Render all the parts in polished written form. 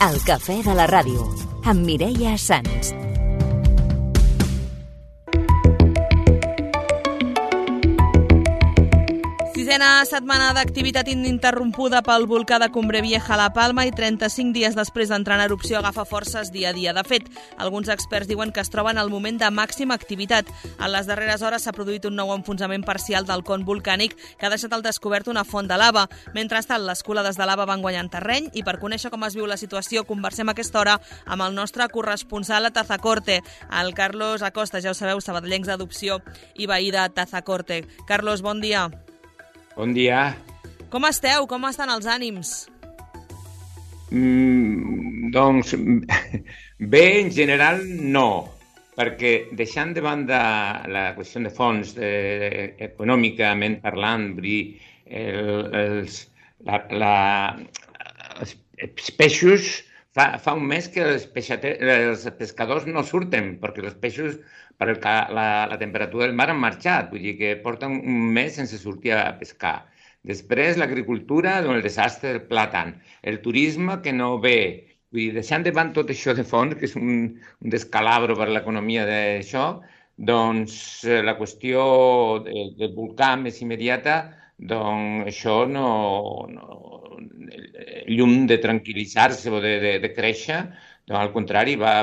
El cafè de la ràdio, amb Mireia Sans. Sisena setmana d'activitat ininterrompuda pel volcà de Cumbre Vieja a la Palma i 35 dies després d'entrar en erupció agafa forces dia a dia. De fet, alguns experts diuen que es troben al moment de màxima activitat. En les darreres hores s'ha produït un nou enfonsament parcial del con volcànic que ha deixat al descobert una font de lava. Mentrestant, les colades de lava van guanyant terreny i per conèixer com es viu la situació conversem a aquesta hora amb el nostre corresponsal a Tazacorte, el Carlos Acosta, ja ho sabeu, sabadellencs d'adopció i veí de Tazacorte. Carlos, bon dia. Bon dia. Com esteu? Com estan els ànims? Doncs bé, en general no, perquè deixant de banda la qüestió de fons econòmicament parlant, els peixos, fa un mes que els pescadors no surten, perquè els peixos per la temperatura del mar han marxat, vull dir que porten un mes sense sortir a pescar. Després l'agricultura, el desastre del plàtan, el turisme que no ve. Vull dir, deixant de banda tot això de fons, que és un descalabro per l'economia d'això, doncs la qüestió del volcà més immediata, doncs això no llum de tranquil·litzar-se o de créixer, doncs al contrari, va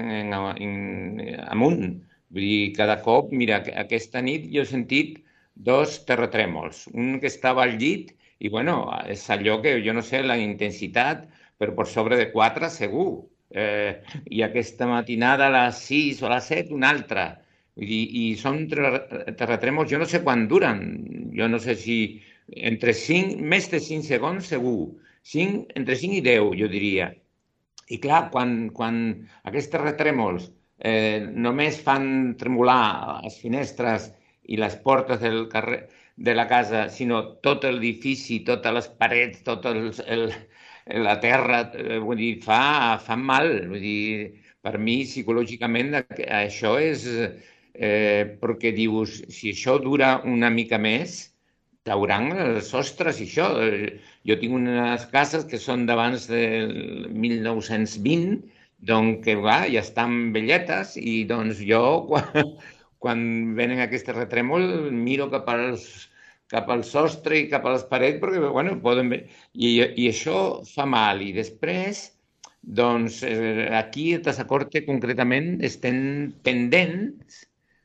amunt. Vull dir, cada cop, mira, aquesta nit jo he sentit 2 terratrèmols. Un que estava al llit i, bueno, és allò que jo no sé la intensitat, però per sobre de 4 segur. I aquesta matinada a les 6 o a les 7 una altra. Vull dir, i són terratrèmols, jo no sé quan duren. Jo no sé si entre 5, més de 5 segons segur. Entre 5 i 10, jo diria. I clar, quan aquests terratrèmols només fan tremolar les finestres i les portes del carrer de la casa, sinó tot l'edifici, totes les parets, tota la terra, vull dir, fa mal. Vull dir, per mi, psicològicament, això és perquè dius, si això dura una mica més, cauran els sostres i això. Jo tinc unes cases que són d'abans del 1920, doncs que ja estan velletes i doncs jo quan venen aquests terratrèmols miro cap al sostre i cap a les parets perquè, bueno, poden ver. I això fa mal. I després, doncs, aquí a Tazacorte concretament estem pendents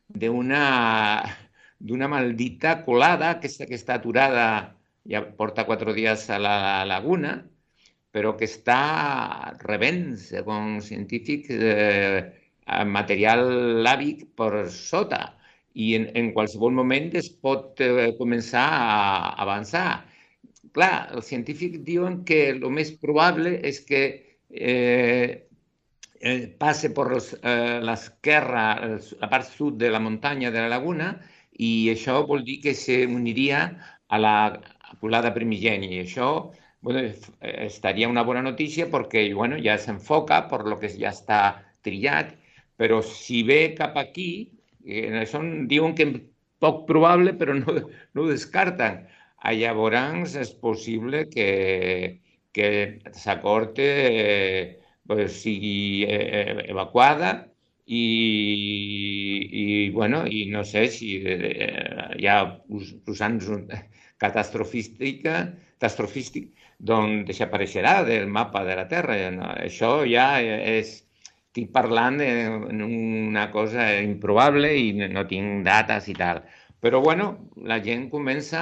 d'una maldita colada que està aturada, ja porta 4 dies a la laguna, però que està rebent, segons científics, material làvic per sota i en qualsevol moment es pot començar a avançar. Clar, els científics diuen que el més probable és que passe per l'esquerra, la part sud de la muntanya de la laguna, i això vol dir que s'uniria a la colada primigènia. I això, bueno, estaria una bona notícia perquè, bueno, ja s'enfoca per lo que ja està trillat, però si ve cap aquí, això diuen que és poc probable, però no ho descarten. Llavors és possible que Tazacorte sigui evacuada i no sé si ja posant catastrofístic, doncs desapareixerà del mapa de la Terra. Això ja estic parlant d'una cosa improbable i no tinc dates i tal. Però, bueno, la gent comença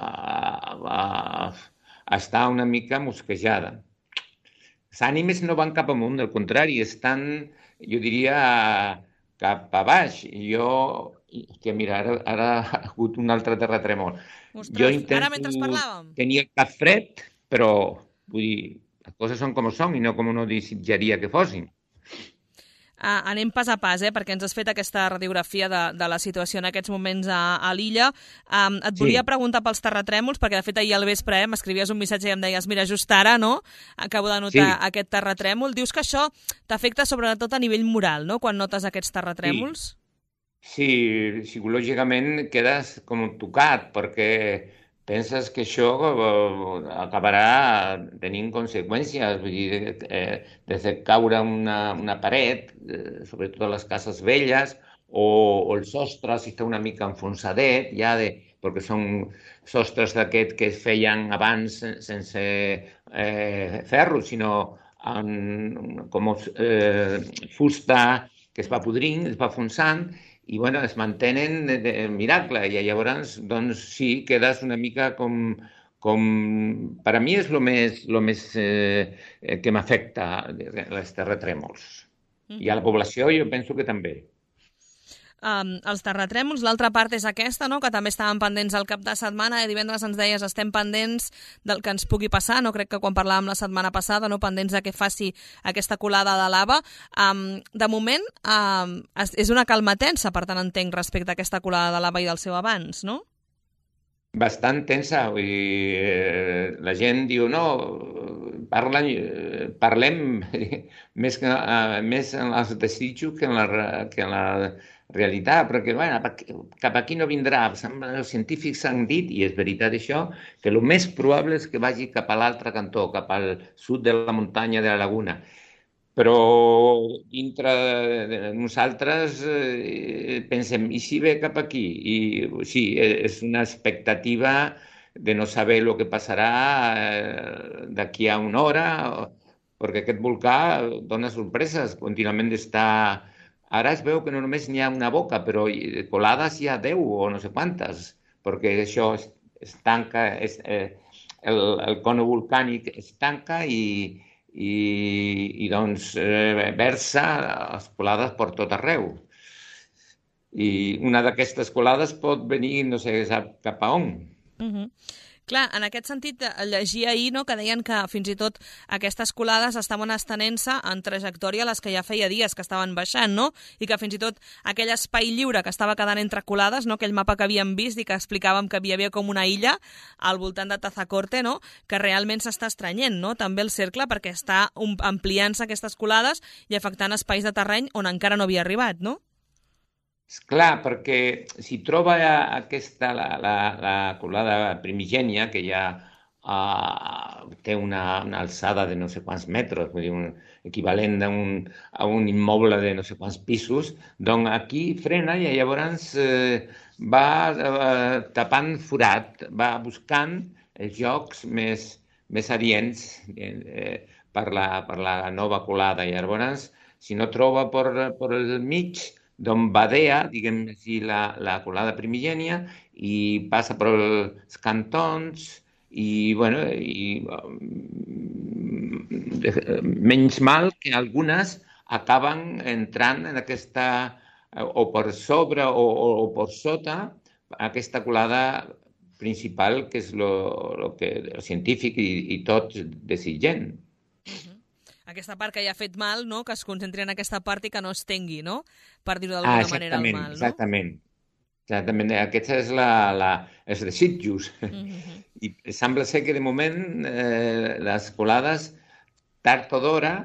a estar una mica mosquejada. Les ànimes no van cap amunt, al contrari, estan, jo diria, cap a baix. Hòstia, mira, ara ha hagut un altre terratrèmol. Jo intento tenir el cap fred, però vull dir, les coses són com són i no com uno desitjaria que fossin. Anem pas a pas, perquè ens has fet aquesta radiografia de la situació en aquests moments a l'illa. Et volia preguntar pels terratrèmols, perquè de fet ahir al vespre m'escrivies un missatge i em deies, mira, just ara, no? Acabo de notar aquest terratrèmol. Dius que això t'afecta sobretot a nivell moral, no?, quan notes aquests terratrèmols? Sí, psicològicament quedes com tocat, perquè penses que això acabarà tenint conseqüències, vull dir, de fer caure una paret, sobretot a les cases velles, o el sostre si està una mica enfonsadet, perquè són sostres d'aquest que es feien abans sense ferro, sinó com fusta que es va podrint, es va enfonsant, i bueno, es mantenen de miracle, i llavors doncs sí, quedes una mica per a mi és el més que m'afecta els terratrèmols. I a la població jo penso que també. Els terratrèmols, l'altra part és aquesta, no?, que també estàvem pendents el cap de setmana, divendres ens deies estem pendents del que ens pugui passar, no crec que quan parlàvem la setmana passada, no, pendents de que faci aquesta colada de lava. De moment és una calma tensa, per tant entenc, respecte a aquesta colada de lava i del seu abans, no? Bastant tensa, vull dir, la gent diu, no, parlem més en els desitjos que en la realitat, perquè bueno, cap aquí no vindrà. Els científics han dit, i és veritat això, que el més probable és que vagi cap a l'altre cantó, cap al sud de la muntanya de la laguna. Però dintre de nosaltres pensem, i si ve cap aquí? I sí, és una expectativa de no saber el que passarà d'aquí a una hora, perquè aquest volcà dona sorpreses, contínuament està... Ara es veu que no només n'hi ha una boca, però colades hi ha 10 o no sé quantes, perquè això es tanca, el cono volcànic es tanca i doncs versa les colades per tot arreu. I una d'aquestes colades pot venir, no sé sap cap a on. Clar, en aquest sentit, llegia ahir, no?, que deien que fins i tot aquestes colades estaven estenent-se en trajectòria a les que ja feia dies que estaven baixant, no?, i que fins i tot aquell espai lliure que estava quedant entre colades, no?, aquell mapa que havíem vist i que explicàvem que hi havia com una illa al voltant de Tazacorte, no?, que realment s'està estrenyent, no?, també el cercle, perquè està ampliant-se aquestes colades i afectant espais de terreny on encara no havia arribat, no? Esclar, perquè si troba aquesta, la colada primigènia, que ja té una alçada de no sé quants metres, vull dir, un equivalent a un immoble de no sé quants pisos, doncs aquí frena i llavors va tapant forat, va buscant els llocs més adients per la nova colada. I llavors, si no troba per el mig, doncs vadea, diguem així, la colada primigènia i passa per els cantons i, bueno, menys mal que algunes acaben entrant en aquesta, o per sobre o per sota, aquesta colada principal, que és el que el científic i tots desitgen. Aquesta part que ja ha fet mal, no?, que es concentri en aquesta part i que no es tengui, no?, per dir-ho d'alguna manera el mal, no? Exactament. Aquests és els desitjos. I sembla ser que de moment les colades tard o d'hora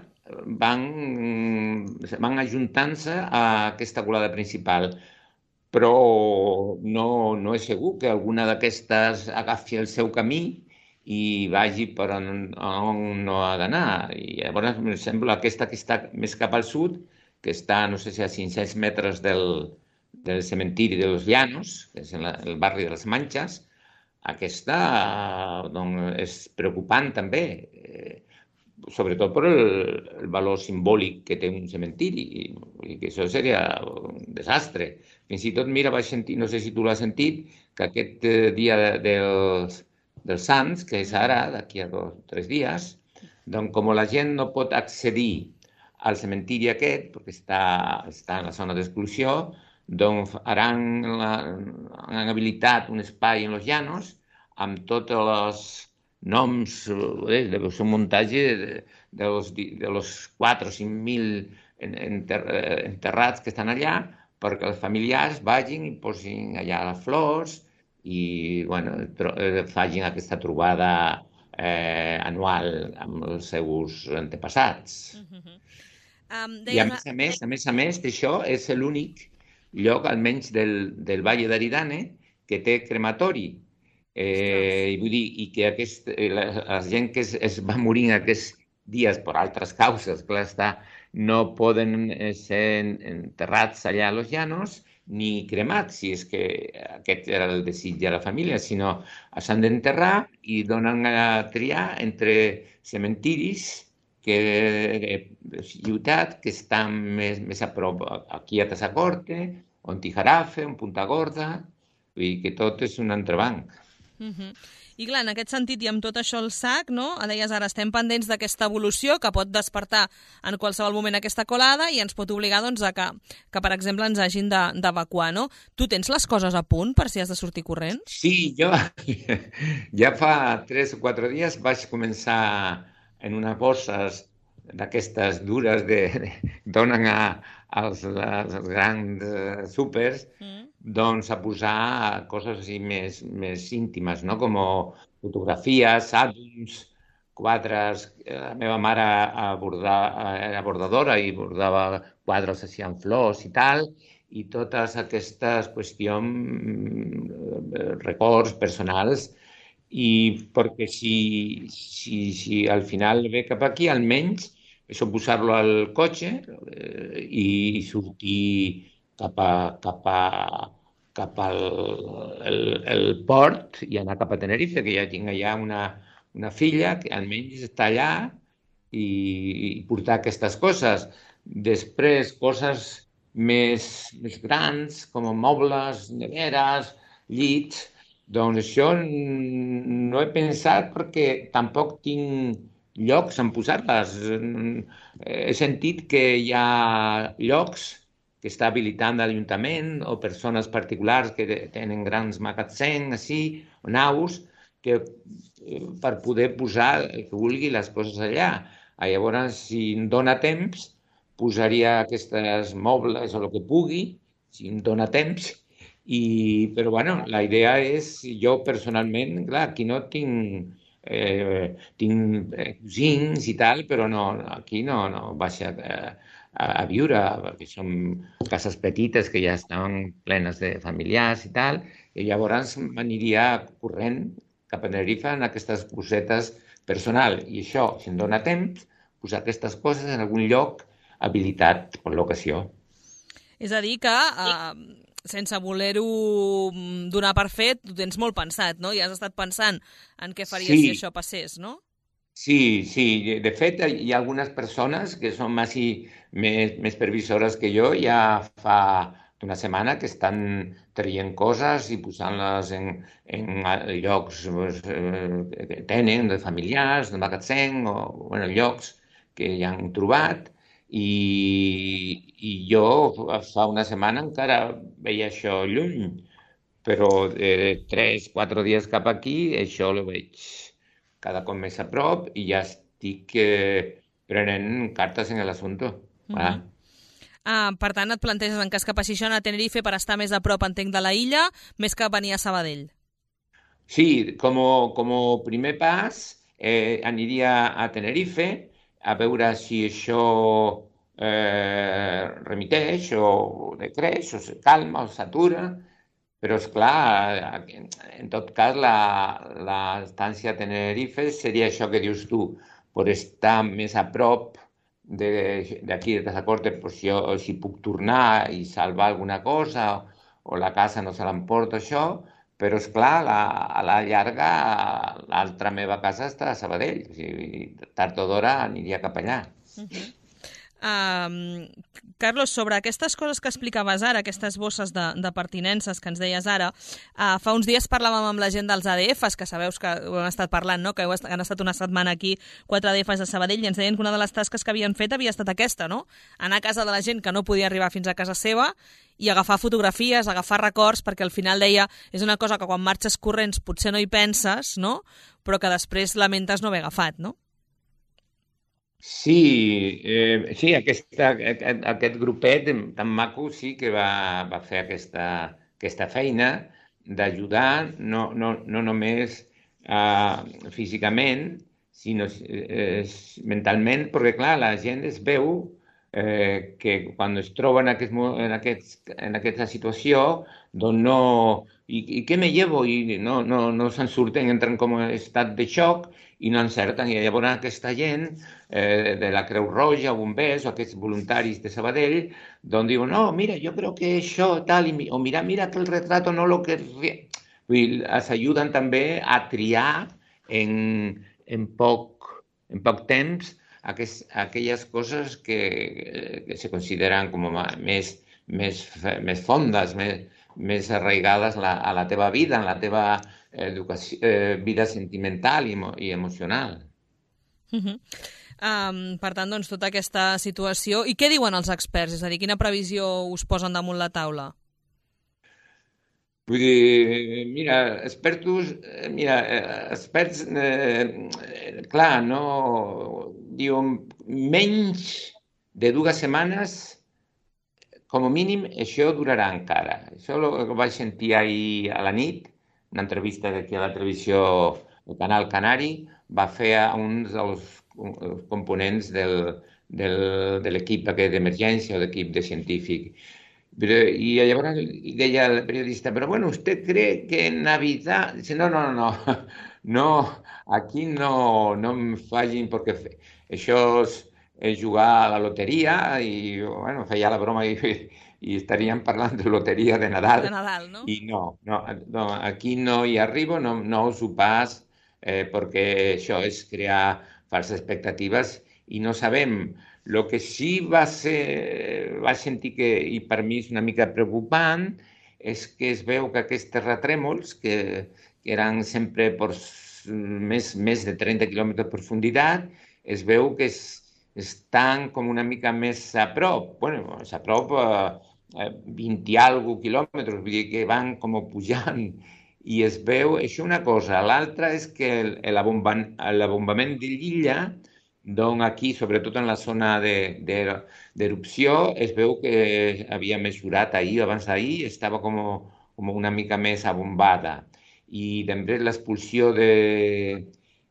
van ajuntant-se a aquesta colada principal. Però no és segur que alguna d'aquestes agafi el seu camí i vagi per on no ha d'anar. I llavors em sembla aquesta que està més cap al sud, que està, no sé si a 500 metres del cementiri de los Llanos, que és el barri de les Manxes, aquesta doncs, és preocupant també, sobretot per el valor simbòlic que té un cementiri, i que això seria un desastre. Fins i tot, mira, vaig sentir, no sé si tu l'has sentit, que aquest dia dels Sants, que és ara, d'aquí a 2 o 3 dies, doncs com la gent no pot accedir al cementiri aquest, perquè està en la zona d'exclusió, doncs han habilitat un espai en los Llanos amb tots els noms, deu ser un muntatge de los 4 o 5.000 enterrats que estan allà, perquè els familiars vagin i posin allà les flors i bueno, facin aquesta trobada anual amb els seus antepassats. I a més d'això és l'únic lloc, almenys del Valle d'Aridane, que té crematori. I vull dir, i que la gent que es va morir aquests dies per altres causes, clar està, no poden ser enterrats allà a Los Llanos ni cremats, si és que aquest era el desig de la família, sinó s'han d'enterrar i donen a triar entre cementiris de ciutat que estan més a prop, aquí a Tazacorte, o en Tijarafe, o en Punta Gorda, vull dir que tot és un entrebanc. I clar, en aquest sentit i amb tot això al sac, no? Deies ara, estem pendents d'aquesta evolució que pot despertar en qualsevol moment aquesta colada i ens pot obligar doncs, a que, per exemple, ens hagin d'evacuar, no? Tu tens les coses a punt per si has de sortir corrents? Sí, jo ja fa 3 o 4 dies vaig començar en unes bosses d'aquestes dures donen als grans súpers, doncs a posar coses així més íntimes, no? Com fotografies, àlbums, quadres. La meva mare era bordadora i bordava quadres així amb flors i tal, i totes aquestes qüestions, records personals, i perquè si al final ve cap aquí, almenys això posar-lo al cotxe i sortir cap al port i anar cap a Tenerife, que ja tinc allà una filla que almenys està allà i portar aquestes coses. Després, coses més grans, com mobles, neveres, llits, doncs això no he pensat perquè tampoc tinc llocs on posar-les. He sentit que hi ha llocs que està habilitant l'Ajuntament o persones particulars que tenen grans magatzems, així, o naus, per poder posar el que vulgui les coses allà. Llavors, si em dóna temps, posaria aquestes mobles o el que pugui, si em dóna temps. Però, bueno, la idea és, jo personalment, clar, aquí no tinc cosins i tal, però no, aquí no vaig a viure, perquè són cases petites que ja estan plenes de familiars i tal, i llavors m'aniria corrent cap a Tenerife en aquestes cosetes personals. I això, si em dóna temps, posar aquestes coses en algun lloc habilitat per l'ocasió. És a dir que, sense voler-ho donar per fet, ho tens molt pensat, no? I has estat pensant en què faries si això passés, no? Sí. De fet, hi ha algunes persones que són més previsores que jo, ja fa una setmana que estan traient coses i posant-les en llocs que tenen, de familiars, de magatzem, o llocs que ja han trobat. I jo fa una setmana encara veia això lluny, però de 3-4 dies cap aquí això ho veig cada cop més a prop i ja estic prenent cartes en l'assumpte. Per tant, et planteges en cas que passi això a Tenerife per estar més a prop, entenc, de la illa, més que venir a Sabadell. Sí, com a primer pas aniria a Tenerife a veure si això remiteix o decreix o se calma o s'atura, però esclar, en tot cas l'estància a Tenerife seria això que dius tu, per estar més a prop d'aquí de Tazacorte, si puc tornar i salvar alguna cosa o la casa no se l'emporta això, però esclar, a la llarga l'altra meva casa està a Sabadell, o sigui, tard o d'hora aniria cap allà. Carlos, sobre aquestes coses que explicaves ara, aquestes bosses de pertinences que ens deies ara, fa uns dies parlàvem amb la gent dels ADFs, que sabeu que ho hem estat parlant, no? Que han estat una setmana aquí 4 ADFs a Sabadell, i ens deien que una de les tasques que havien fet havia estat aquesta, no? Anar a casa de la gent que no podia arribar fins a casa seva i agafar fotografies, agafar records, perquè al final deia, és una cosa que quan marxes corrents potser no hi penses, no? Però que després lamentes no haver agafat, no? Sí, aquest grupet tan maco sí que va fer aquesta feina d'ajudar no només físicament, sinó mentalment, perquè clar, la gent es veu que quan es troben en aquesta situació, doncs no... I què me llevo? I no se'n surten, entren com en estat de xoc i no encerten. I llavors aquesta gent de la Creu Roja, bombers o aquests voluntaris de Sabadell, doncs diuen, no, mira, jo crec que això tal, o mira que el retrato no lo que... Vull dir, s'ajuden també a triar en poc temps aquelles coses que se consideren com més fondes, més arraigades a la teva vida, en la teva vida sentimental i emocional. Per tant, doncs, tota aquesta situació... I què diuen els experts? És a dir, quina previsió us posen damunt la taula? Vull dir, experts, clar, no... Diuen, menys de 2 setmanes, com a mínim, això durarà encara. Això ho vaig sentir ahir a la nit, una entrevista d'aquí a la televisió, el Canal Canari, va fer a un dels components de l'equip d'emergència o d'equip de científic. Y llavors deia el periodista, però bueno, ¿usted cree que en Navidad? Dice, no, aquí no em facin, perquè això és jugar a la loteria i, bueno, feia la broma i estaríem parlant de loteria de Nadal. De Nadal, no? I no, aquí no hi arribo, no us ho pas, perquè això és crear falses expectatives i no sabem. Lo que sí va sentir que, i per mi és una mica preocupant, és que es veu que aquests terratrèmols, que eren sempre per més de 30 quilòmetres de profunditat, es veu que estan com una mica més a prop. Bueno, a prop 20 i alguna quilòmetres, vull dir que van com pujant. I es veu, això una cosa. L'altra és que l'abombament de l'illa, doncs aquí, sobretot en la zona d'erupció, es veu que havia mesurat abans d'ahir, estava com una mica més abombada. I després l'expulsió de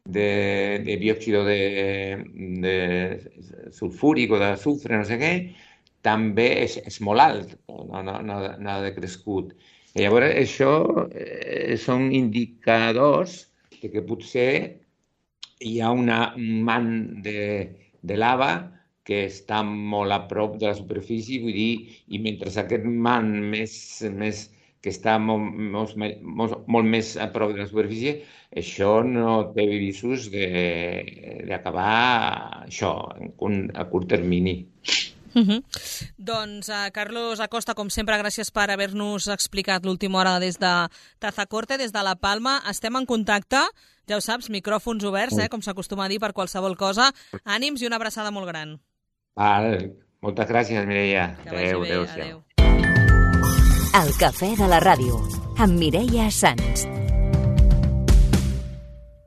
diòxid de sulfúric o de sufre, no sé què, també és molt alt, no ha decrescut. I llavors això són indicadors que potser hi ha un man de lava que està molt a prop de la superfície, vull dir, i mentre aquest man que està molt més a prop de la superfície, això no té visos d'acabar això a curt termini. Doncs, Carlos Acosta, com sempre, gràcies per haver-nos explicat l'última hora des de Tazacorte, des de La Palma. Estem en contacte, ja ho saps, micròfons oberts, com s'acostuma a dir per qualsevol cosa. Ànims i una abraçada molt gran. Moltes gràcies, Mireia. Adéu. El cafè de la ràdio, amb Mireia Sans.